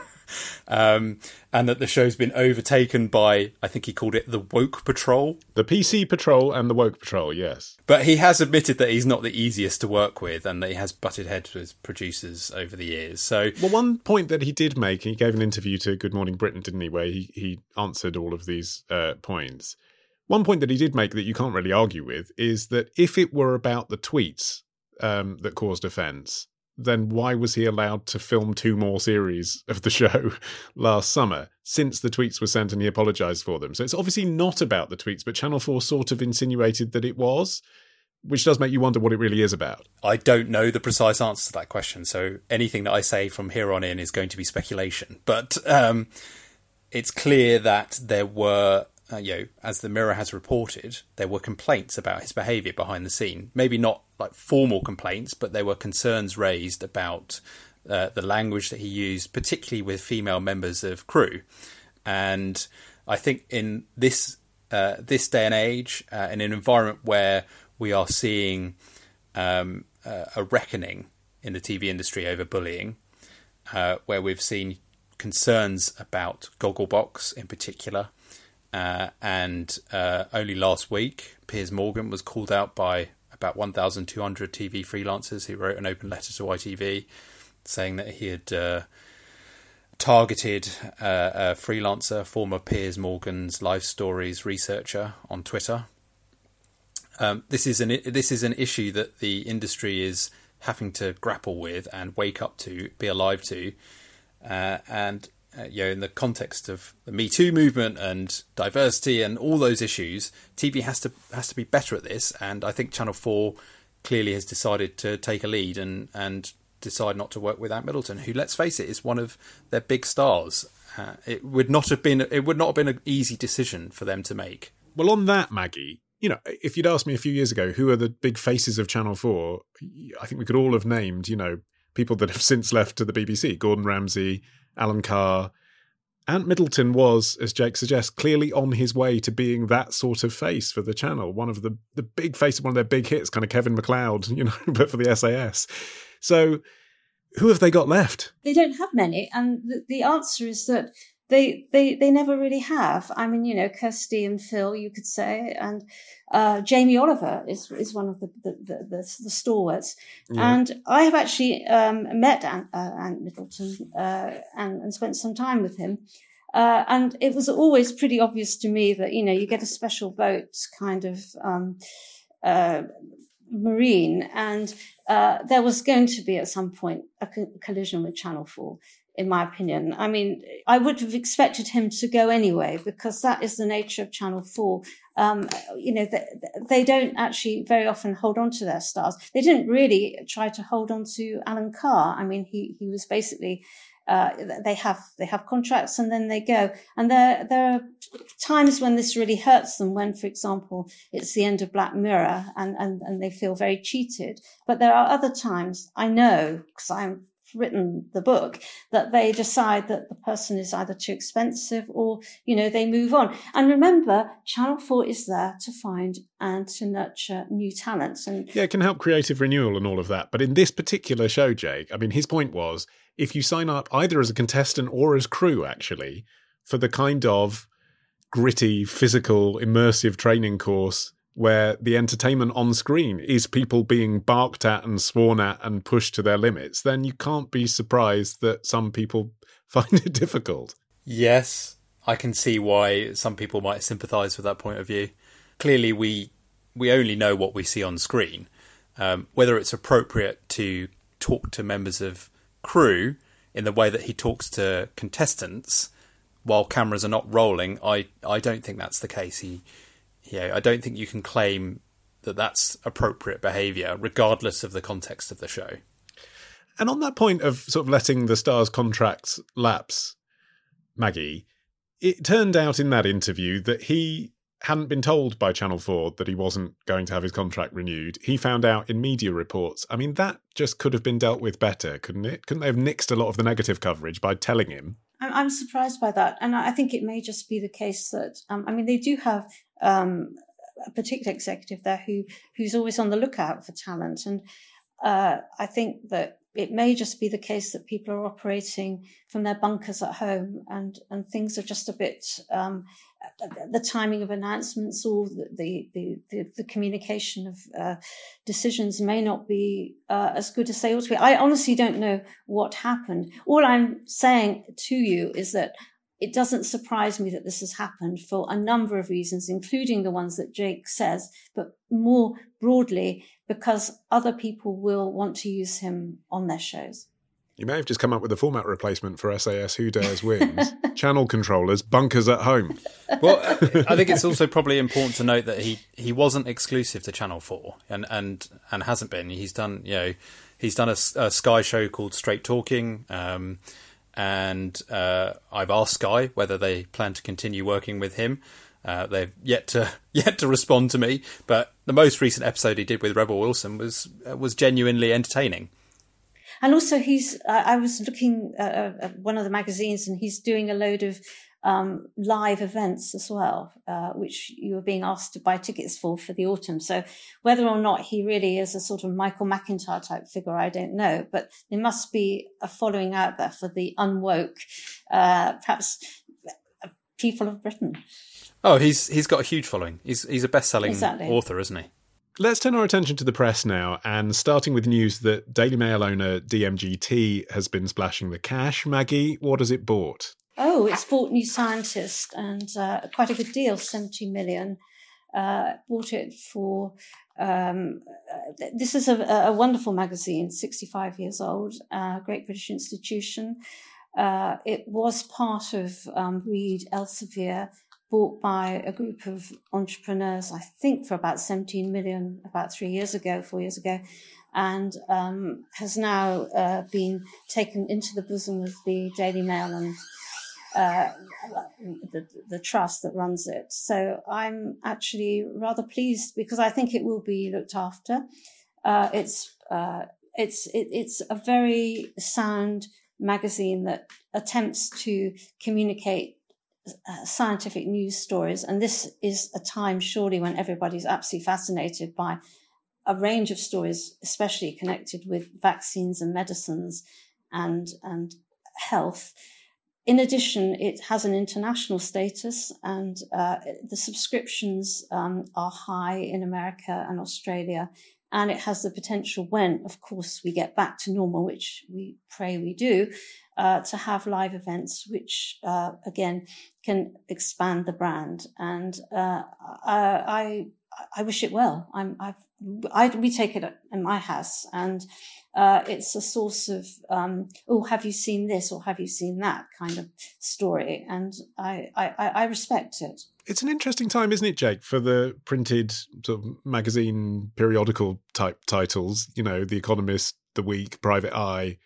um, and that the show's been overtaken by, I think he called it the Woke Patrol. The P C Patrol and the Woke Patrol, yes. But he has admitted that he's not the easiest to work with and that he has butted heads with producers over the years. So, well, one point that he did make, he gave an interview to Good Morning Britain, didn't he, where he, he answered all of these uh, points. One point that he did make that you can't really argue with is that if it were about the tweets um, that caused offence, then why was he allowed to film two more series of the show last summer since the tweets were sent and he apologised for them? So it's obviously not about the tweets, but Channel four sort of insinuated that it was, which does make you wonder what it really is about. I don't know the precise answer to that question, so anything that I say from here on in is going to be speculation. But um, it's clear that there were... Uh, you know, as the Mirror has reported, there were complaints about his behaviour behind the scene. Maybe not like formal complaints, but there were concerns raised about uh, the language that he used, particularly with female members of crew. And I think in this uh, this day and age, uh, in an environment where we are seeing um, uh, a reckoning in the T V industry over bullying, uh, where we've seen concerns about Gogglebox in particular. Uh, and uh, only last week, Piers Morgan was called out by about one thousand two hundred T V freelancers who wrote an open letter to I T V saying that he had uh, targeted uh, a freelancer, former Piers Morgan's Life Stories researcher, on Twitter. Um, this is an this is an issue that the industry is having to grapple with and wake up to, be alive to, uh, and. Uh, you know, in the context of the Me Too movement and diversity and all those issues, T V has to has to be better at this. And I think Channel four clearly has decided to take a lead and, and decide not to work with Ant Middleton, who, let's face it, is one of their big stars. Uh, it would not have been it would not have been an easy decision for them to make. Well, on that, Maggie, you know, if you'd asked me a few years ago who are the big faces of Channel four, I think we could all have named, you know, people that have since left to the B B C: Gordon Ramsay, Alan Carr. Ant Middleton was, as Jake suggests, clearly on his way to being that sort of face for the channel. One of the, the big faces, one of their big hits, kind of Kevin MacLeod, you know, but for the S A S. So who have they got left? They don't have many. And the, the answer is that they, they, they never really have. I mean, you know, Kirsty and Phil, you could say, and uh, Jamie Oliver is is one of the the, the, the, the stalwarts. Yeah. And I have actually um, met Ant, uh, Ant Middleton uh, and, and spent some time with him. Uh, and it was always pretty obvious to me that, you know, you get a special boat kind of um, uh, marine, and uh, there was going to be at some point a co- collision with Channel four. In my opinion. I mean, I would have expected him to go anyway, because that is the nature of Channel four. Um, you know, they, they don't actually very often hold on to their stars. They didn't really try to hold on to Alan Carr. I mean, he, he was basically uh, they have they have contracts and then they go. And there there are times when this really hurts them. When, for example, it's the end of Black Mirror and and and they feel very cheated. But there are other times, I know, because I'm written the book, that they decide that the person is either too expensive or, you know, they move on. And remember, Channel four is there to find and to nurture new talents. And yeah, it can help creative renewal and all of that. But in this particular show, Jake, I mean, his point was, if you sign up either as a contestant or as crew, actually, for the kind of gritty, physical, immersive training course where the entertainment on screen is people being barked at and sworn at and pushed to their limits, then you can't be surprised that some people find it difficult. Yes, I can see why some people might sympathise with that point of view. Clearly, we we only know what we see on screen. Um, whether it's appropriate to talk to members of crew in the way that he talks to contestants while cameras are not rolling, I, I don't think that's the case. He Yeah, I don't think you can claim that that's appropriate behaviour, regardless of the context of the show. And on that point of sort of letting the stars' contracts lapse, Maggie, it turned out in that interview that he hadn't been told by Channel four that he wasn't going to have his contract renewed. He found out in media reports. I mean, that just could have been dealt with better, couldn't it? Couldn't they have nixed a lot of the negative coverage by telling him? I'm surprised by that. And I think it may just be the case that, um, I mean, they do have um, a particular executive there who who's always on the lookout for talent. And uh, I think that it may just be the case that people are operating from their bunkers at home and, and things are just a bit, um, the timing of announcements or the, the, the, the communication of uh, decisions may not be uh, as good as they ought to be. I honestly don't know what happened. All I'm saying to you is that it doesn't surprise me that this has happened for a number of reasons, including the ones that Jake says, but more broadly, because other people will want to use him on their shows. You may have just come up with a format replacement for S A S Who Dares Wins. Channel controllers, bunkers at home. Well, I think it's also probably important to note that he, he wasn't exclusive to Channel four and, and, and hasn't been. He's done, you know, he's done a, a Sky show called Straight Talking, um, and uh, I've asked Sky whether they plan to continue working with him. Uh, they've yet to yet to respond to me, but the most recent episode he did with Rebel Wilson was uh, was genuinely entertaining. And also, he's. Uh, I was looking uh, at one of the magazines, and he's doing a load of um, live events as well, uh, which you were being asked to buy tickets for for the autumn. So whether or not he really is a sort of Michael McIntyre type figure, I don't know. But there must be a following out there for the unwoke, uh, perhaps people of Britain. Oh, he's he's got a huge following. He's he's a best-selling exactly. author, isn't he? Let's turn our attention to the press now, and starting with news that Daily Mail owner D M G T has been splashing the cash. Maggie, what has it bought? Oh, it's bought New Scientist, and uh, quite a good deal, seventy million. Uh, bought it for, um, uh, this is a, a wonderful magazine, sixty-five years old, uh, Great British Institution. Uh, it was part of um, Reed Elsevier, bought by a group of entrepreneurs, I think for about seventeen million, about three years ago, four years ago, and um, has now uh, been taken into the bosom of the Daily Mail and uh, the, the trust that runs it. So I'm actually rather pleased because I think it will be looked after. Uh, it's uh, it's it, it's a very sound magazine that attempts to communicate Uh, scientific news stories, and this is a time surely when everybody's absolutely fascinated by a range of stories, especially connected with vaccines and medicines and and health. In addition, it has an international status, and uh, the subscriptions um, are high in America and Australia, and it has the potential, when, of course, we get back to normal, which we pray we do, uh, to have live events, which, uh, again, can expand the brand. And uh, I, I, I wish it well. I'm, I've, I, we take it in my house, and uh, it's a source of, um, oh, have you seen this or have you seen that kind of story? And I, I, I respect it. It's an interesting time, isn't it, Jake, for the printed sort of magazine periodical type titles, you know, The Economist, The Week, Private Eye,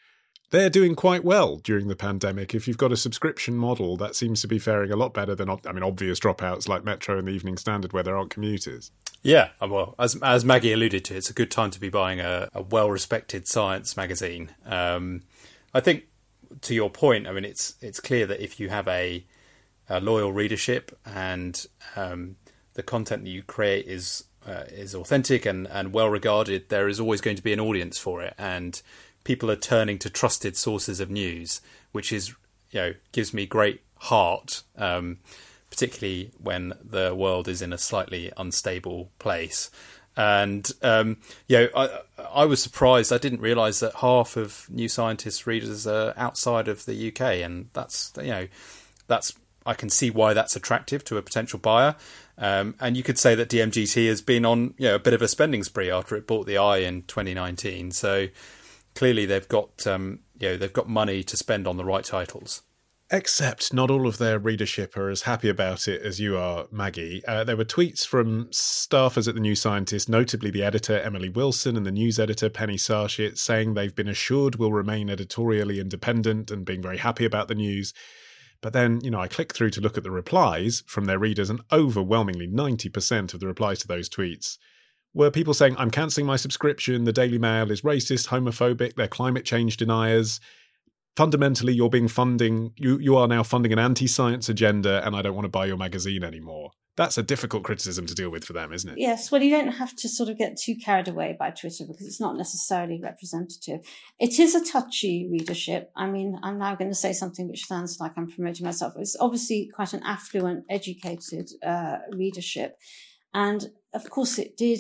they're doing quite well during the pandemic. If you've got a subscription model, that seems to be faring a lot better than, I mean, obvious dropouts like Metro and the Evening Standard where there aren't commuters. Yeah, well, as as Maggie alluded to, it's a good time to be buying a, a well-respected science magazine. Um, I think, to your point, I mean, it's it's clear that if you have a, a loyal readership and um, the content that you create is uh, is authentic and, and well-regarded, there is always going to be an audience for it. And people are turning to trusted sources of news, which is, you know, gives me great heart, um, particularly when the world is in a slightly unstable place. And, um, you know, I, I was surprised. I didn't realise that half of New Scientist readers are outside of the U K. And that's, you know, that's, I can see why that's attractive to a potential buyer. Um, and you could say that D M G T has been on, you know, a bit of a spending spree after it bought the Eye in twenty nineteen. So clearly they've got, um, you know, they've got money to spend on the right titles. Except not all of their readership are as happy about it as you are, Maggie. Uh, there were tweets from staffers at The New Scientist, notably the editor Emily Wilson and the news editor Penny Sarshit, saying they've been assured will remain editorially independent and being very happy about the news. But then, you know, I click through to look at the replies from their readers, and overwhelmingly ninety percent of the replies to those tweets were people saying, I'm cancelling my subscription, the Daily Mail is racist, homophobic, they're climate change deniers. Fundamentally, you're being funding, you, you are now funding an anti-science agenda, and I don't want to buy your magazine anymore. That's a difficult criticism to deal with for them, isn't it? Yes, well, you don't have to sort of get too carried away by Twitter because it's not necessarily representative. It is a touchy readership. I mean, I'm now going to say something which sounds like I'm promoting myself. It's obviously quite an affluent, educated uh, readership. And of course, it did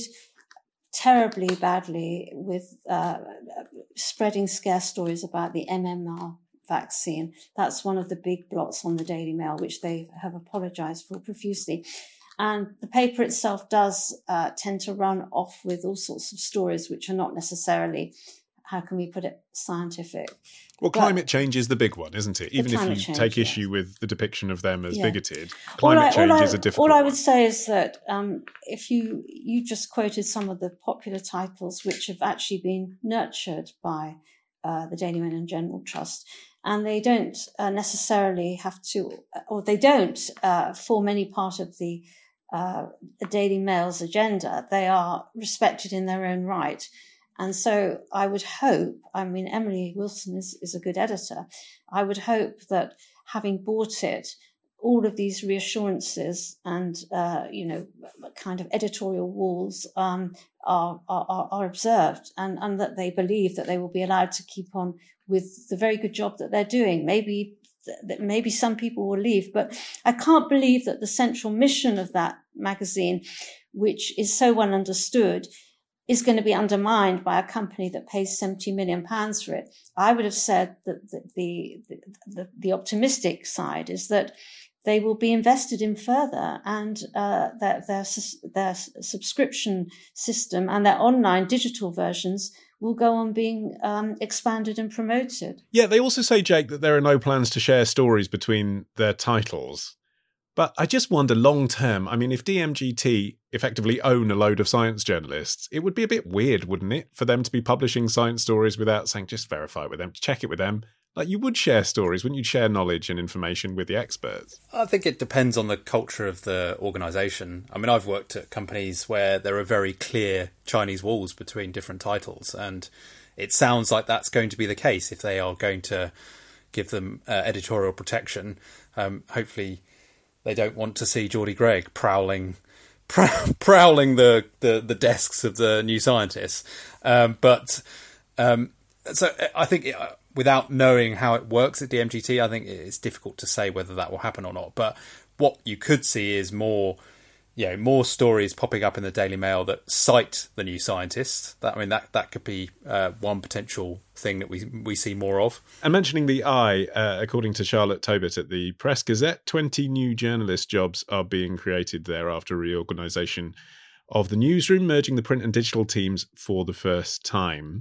terribly badly with uh, spreading scare stories about the M M R vaccine. That's one of the big blots on the Daily Mail, which they have apologised for profusely. And the paper itself does uh, tend to run off with all sorts of stories which are not necessarily, how can we put it, scientific. Well, But climate change is the big one, isn't it? Even if you change, take yes. issue with the depiction of them as Yeah. bigoted, All climate I- all change I- is a difficult All I one. would say is that um, if you you just quoted some of the popular titles which have actually been nurtured by uh, the Daily Mail and General Trust, and they don't uh, necessarily have to, or they don't uh, form any part of the, uh, the Daily Mail's agenda. They are respected in their own right. And so I would hope, I mean, Emily Wilson is, is a good editor. I would hope that having bought it, all of these reassurances and, uh, you know, kind of editorial walls um, are, are, are observed and, and that they believe that they will be allowed to keep on with the very good job that they're doing. Maybe that maybe some people will leave, but I can't believe that the central mission of that magazine, which is so well understood, is going to be undermined by a company that pays seventy million pounds for it. I would have said that the, the, the, the optimistic side is that they will be invested in further and uh, their, their, their subscription system and their online digital versions will go on being um, expanded and promoted. Yeah, they also say, Jake, that there are no plans to share stories between their titles. But I just wonder long term, I mean, if D M G T effectively own a load of science journalists, it would be a bit weird, wouldn't it, for them to be publishing science stories without saying, just verify it with them, check it with them. Like, you would share stories, wouldn't you share knowledge and information with the experts? I think it depends on the culture of the organisation. I mean, I've worked at companies where there are very clear Chinese walls between different titles, and it sounds like that's going to be the case if they are going to give them uh, editorial protection. Um, hopefully they don't want to see Geordie Gregg prowling prow- prowling the, the, the desks of the New Scientists. Um, but um, so I think it, without knowing how it works at D M G T, I think it's difficult to say whether that will happen or not. But what you could see is more, you know, more stories popping up in the Daily Mail that cite the New Scientists. That I mean, that that could be uh, one potential thing that we we see more of. And mentioning the Eye, uh, according to Charlotte Tobit at the Press Gazette, twenty new journalist jobs are being created there after reorganisation of the newsroom, merging the print and digital teams for the first time.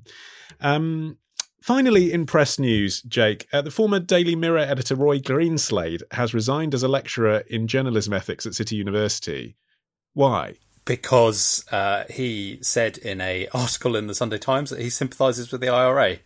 Um, Finally, in press news, Jake, uh, the former Daily Mirror editor Roy Greenslade has resigned as a lecturer in journalism ethics at City University. Why? Because uh, he said in an article in the Sunday Times that he sympathises with the I R A.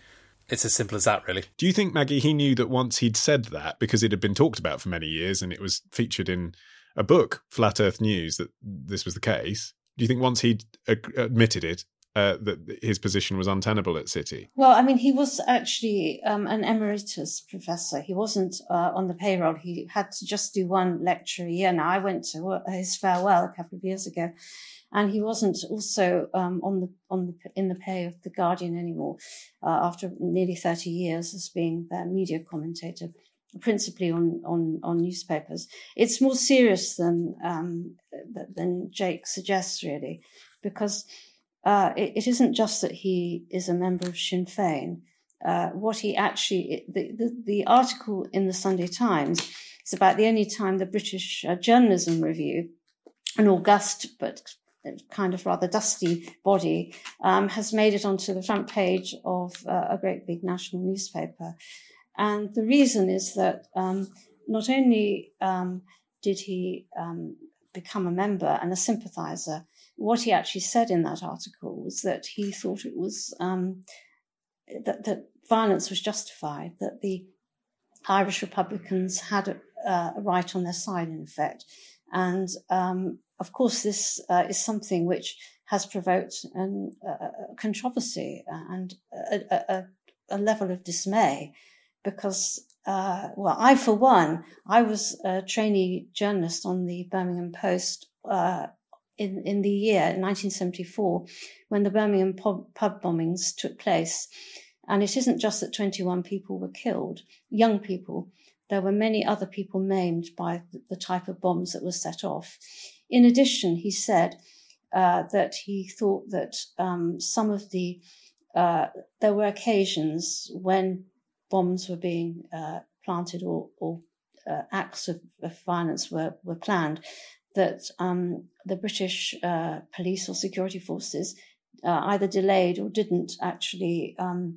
It's as simple as that, really. Do you think, Maggie, he knew that once he'd said that, because it had been talked about for many years and it was featured in a book, Flat Earth News, that this was the case? Do you think once he'd admitted it, uh, that his position was untenable at City? Well, I mean, he was actually um, an emeritus professor. He wasn't uh, on the payroll. He had to just do one lecture a year. Now, I went to his farewell a couple of years ago, and he wasn't also um, on the on the in the pay of the Guardian anymore uh, after nearly thirty years as being their media commentator, principally on on, on newspapers. It's more serious than um, than Jake suggests, really, because uh, it, it isn't just that he is a member of Sinn Féin. Uh, what he actually the, the the article in the Sunday Times is about the only time the British uh, Journalism Review, an august but kind of rather dusty body, um, has made it onto the front page of uh, a great big national newspaper. And the reason is that um, not only um, did he um, become a member and a sympathiser, what he actually said in that article was that he thought it was um, that, that violence was justified, that the Irish Republicans had a, uh, a right on their side, in effect. And um, of course, this uh, is something which has provoked an, uh, a controversy and a, a, a level of dismay because, uh, well, I, for one, I was a trainee journalist on the Birmingham Post uh, in, in the year nineteen seventy-four when the Birmingham pub, pub bombings took place. And it isn't just that twenty-one people were killed, young people. There were many other people maimed by the type of bombs that were set off. In addition, he said uh, that he thought that um, some of the, uh, there were occasions when bombs were being uh, planted or, or uh, acts of, of violence were, were planned, that um, the British uh, police or security forces uh, either delayed or didn't actually um,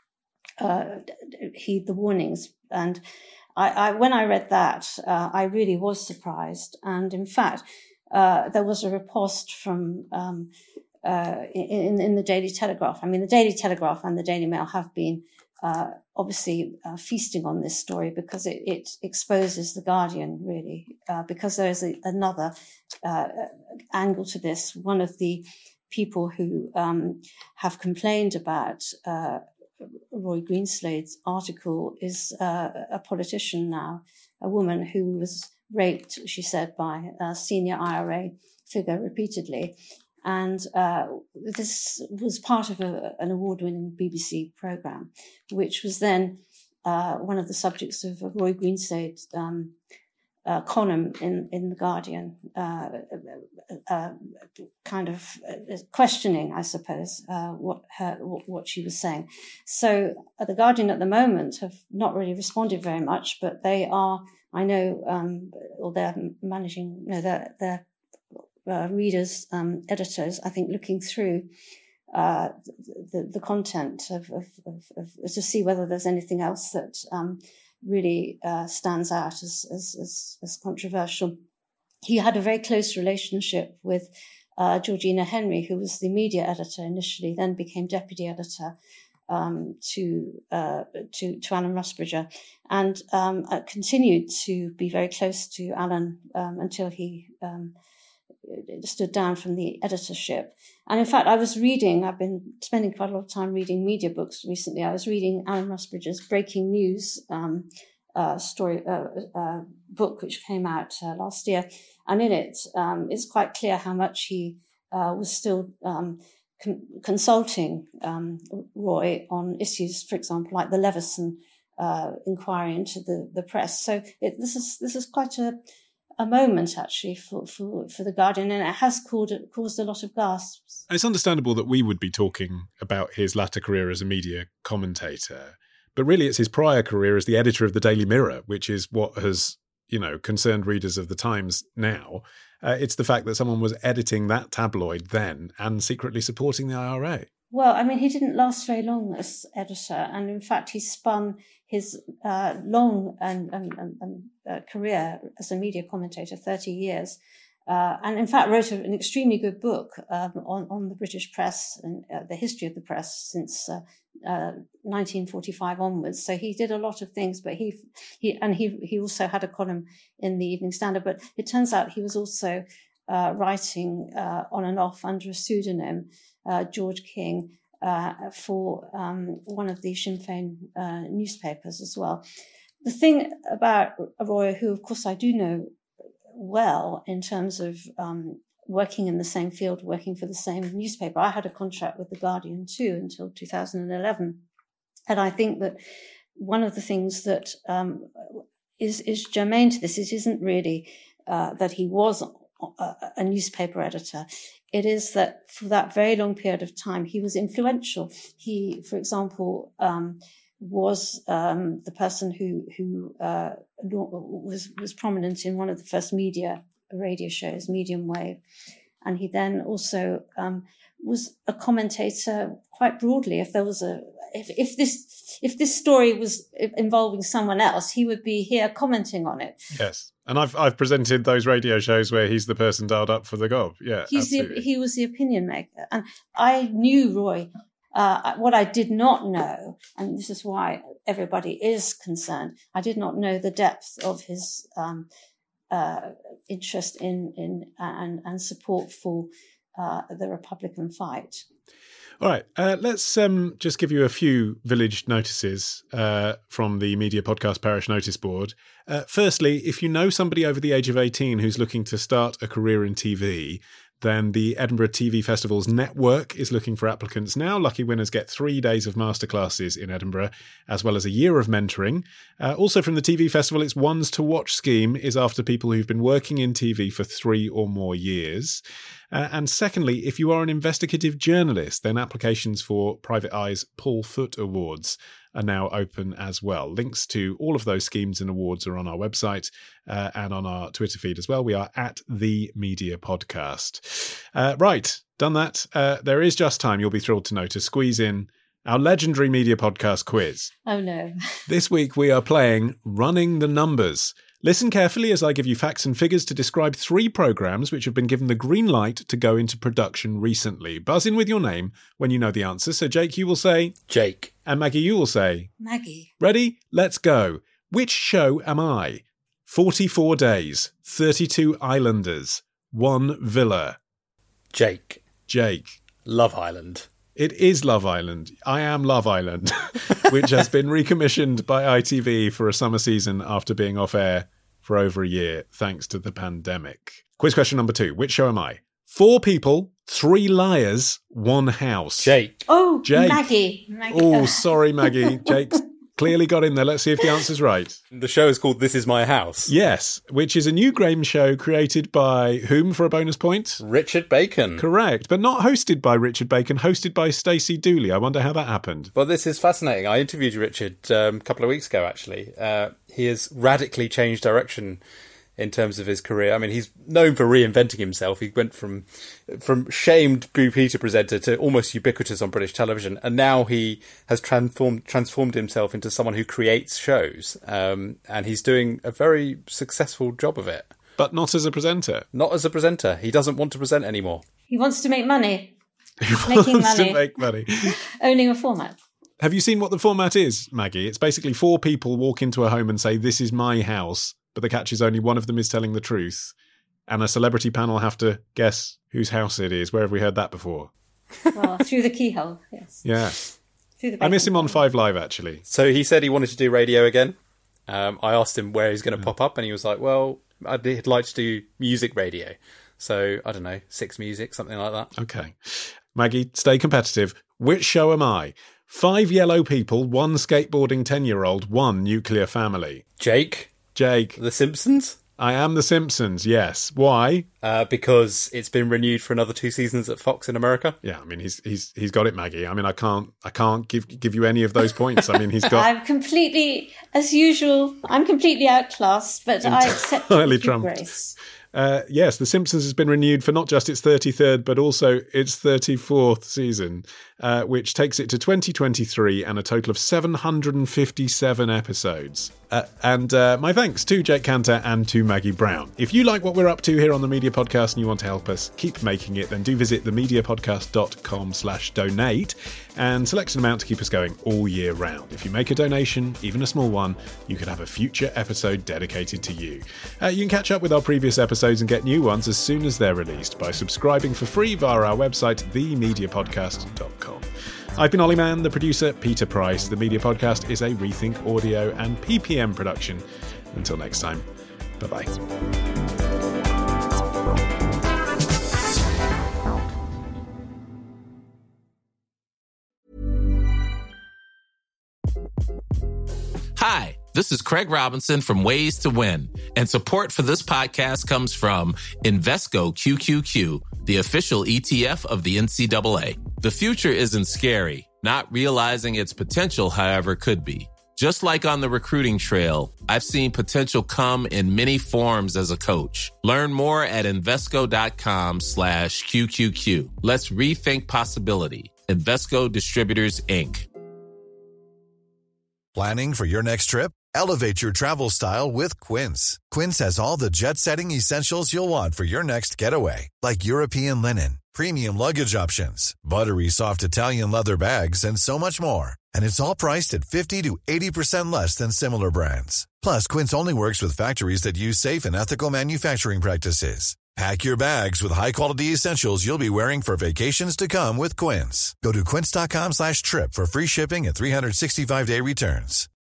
uh, heed the warnings. And I, I, when I read that, uh, I really was surprised. And in fact, uh, there was a riposte from um, uh, in, in the Daily Telegraph. I mean, the Daily Telegraph and the Daily Mail have been uh, obviously uh, feasting on this story because it, it exposes the Guardian, really, uh, because there is a, another uh, angle to this. One of the people who um, have complained about uh, Roy Greenslade's article is uh, a politician now, a woman who was raped, she said, by a senior I R A figure repeatedly. And uh, this was part of a, an award-winning B B C programme, which was then uh, one of the subjects of Roy Greenslade's um, uh, column in, in The Guardian, uh, uh, kind of questioning, I suppose, uh, what her what she was saying. So uh, The Guardian at the moment have not really responded very much, but they are, I know, um, or they're managing, no, they're, they're uh, readers, um, editors, I think, looking through uh, the, the content of, of, of, of to see whether there's anything else that um, really uh, stands out as, as, as, as controversial. He had a very close relationship with uh, Georgina Henry, who was the media editor initially, then became deputy editor um, to, uh, to to Alan Rusbridger, and um, uh, continued to be very close to Alan um, until he um, stood down from the editorship. And in fact, I was reading, I've been spending quite a lot of time reading media books recently. I was reading Alan Rusbridger's Breaking News um, uh, story uh, uh, book, which came out uh, last year. And in it, um, it's quite clear how much he uh, was still um, con- consulting um, Roy on issues, for example, like the Leveson uh, inquiry into the, the press. So it, this is this is quite a a moment, actually, for, for, for The Guardian, and it has caused, caused a lot of gasps. It's understandable that we would be talking about his latter career as a media commentator, but really it's his prior career as the editor of the Daily Mirror, which is what has, you know, concerned readers of the Times now. Uh, it's the fact that someone was editing that tabloid then and secretly supporting the I R A. Well, I mean, he didn't last very long as editor, and in fact, he spun his uh, long and, and, and uh, career as a media commentator, thirty years, uh, and in fact wrote an extremely good book um, on, on the British press and uh, the history of the press since uh, uh, nineteen forty-five onwards. So he did a lot of things, but he, he and he, he also had a column in the Evening Standard. But it turns out he was also uh, writing uh, on and off under a pseudonym, uh, George King, uh, for um, one of the Sinn Féin uh, newspapers as well. The thing about Roy, who of course I do know well in terms of um, working in the same field, working for the same newspaper. I had a contract with The Guardian too until two thousand eleven. And I think that one of the things that um, is, is germane to this, it isn't really uh, that he was a, a newspaper editor. It is that for that very long period of time, he was influential. He, for example, um, was um, the person who who uh, was was prominent in one of the first media radio shows, Medium Wave, and he then also um, was a commentator quite broadly. If there was a if if this if this story was involving someone else, he would be here commenting on it. Yes, and I've I've presented those radio shows where he's the person dialed up for the gob. Yeah, he's the, he was the opinion maker, and I knew Roy. Uh, what I did not know, and this is why everybody is concerned, I did not know the depth of his um, uh, interest in in and, and support for uh, the Republican fight. All right, uh, let's um, just give you a few village notices uh, from the Media Podcast Parish Notice Board. Uh, firstly, if you know somebody over the age of eighteen who's looking to start a career in T V, then the Edinburgh T V Festival's network is looking for applicants now. Lucky winners get three days of masterclasses in Edinburgh, as well as a year of mentoring. Uh, also from the T V Festival, its Ones to Watch scheme is after people who've been working in T V for three or more years. Uh, and secondly, if you are an investigative journalist, then applications for Private Eye's Paul Foot Awards are now open as well. Links to all of those schemes and awards are on our website uh, and on our Twitter feed as well. We are at The Media Podcast. Uh, right, done that. Uh, there is just time, you'll be thrilled to know, to squeeze in our legendary Media Podcast quiz. Oh, no. This week we are playing Running the Numbers. Listen carefully as I give you facts and figures to describe three programmes which have been given the green light to go into production recently. Buzz in with your name when you know the answer. So, Jake, you will say... Jake. And Maggie, you will say... Maggie. Ready? Let's go. Which show am I? forty-four days, thirty-two Islanders, one Villa. Jake. Jake. Love Island. It is Love Island. I am Love Island, which has been recommissioned by I T V for a summer season after being off air for over a year, thanks to the pandemic. Quiz question number two. Which show am I? Four people, three liars, one house. Jake. Oh, Jake. Maggie. Maggie. Oh, sorry, Maggie. Jake's clearly got in there. Let's see if the answer's right. The show is called This Is My House. Yes, which is a new game show created by whom for a bonus point? Richard Bacon. Correct, but not hosted by Richard Bacon, hosted by Stacey Dooley. I wonder how that happened. Well, this is fascinating. I interviewed Richard um, a couple of weeks ago, actually. Uh, he has radically changed direction in terms of his career. I mean, he's known for reinventing himself. He went from from shamed Blue Peter presenter to almost ubiquitous on British television, and now he has transformed transformed himself into someone who creates shows, um, and he's doing a very successful job of it. But not as a presenter. Not as a presenter. He doesn't want to present anymore. He wants to make money. He Making wants money. to make money. Owning a format. Have you seen what the format is, Maggie? It's basically four people walk into a home and say, "This is my house," but the catch is only one of them is telling the truth, and a celebrity panel have to guess whose house it is. Where have we heard that before? Well, through the keyhole, yes. Yeah. Through the I miss him on bacon. Five Live, actually. So he said he wanted to do radio again. Um, I asked him where he's going to pop up, and he was like, well, I'd like to do music radio. So, I don't know, Six Music, something like that. Okay. Maggie, stay competitive. Which show am I? Five yellow people, one skateboarding ten-year-old, one nuclear family. Jake. Jake. The Simpsons. I am The Simpsons, yes. Why? Uh, because it's been renewed for another two seasons at Fox in America. Yeah, I mean he's he's he's got it, Maggie. I mean I can't I can't give give you any of those points. I mean he's got I'm completely, as usual, I'm completely outclassed, but I accept it Entirely with trumped. grace. Uh, yes, The Simpsons has been renewed for not just its thirty-third, but also its thirty-fourth season, uh, which takes it to twenty twenty-three and a total of seven hundred fifty-seven episodes. Uh, and uh, my thanks to Jake Cantor and to Maggie Brown. If you like what we're up to here on The Media Podcast and you want to help us keep making it, then do visit themediapodcast.com slash donate and select an amount to keep us going all year round. If you make a donation, even a small one, you could have a future episode dedicated to you. Uh, you can catch up with our previous episodes and get new ones as soon as they're released by subscribing for free via our website, the media podcast dot com. I've been Ollie Mann, the producer, Peter Price. The Media Podcast is a Rethink Audio and P P M production. Until next time, bye-bye. Hi, this is Craig Robinson from Ways to Win, and support for this podcast comes from Invesco Q Q Q, the official E T F of the N C double A. The future isn't scary. Not realizing its potential, however, could be. Just like on the recruiting trail, I've seen potential come in many forms as a coach. Learn more at Invesco.com slash QQQ. Let's rethink possibility. Invesco Distributors, Incorporated. Planning for your next trip? Elevate your travel style with Quince. Quince has all the jet-setting essentials you'll want for your next getaway, like European linen, premium luggage options, buttery soft Italian leather bags, and so much more. And it's all priced at fifty to eighty percent less than similar brands. Plus, Quince only works with factories that use safe and ethical manufacturing practices. Pack your bags with high-quality essentials you'll be wearing for vacations to come with Quince. Go to quince.com slash trip for free shipping and three sixty-five day returns.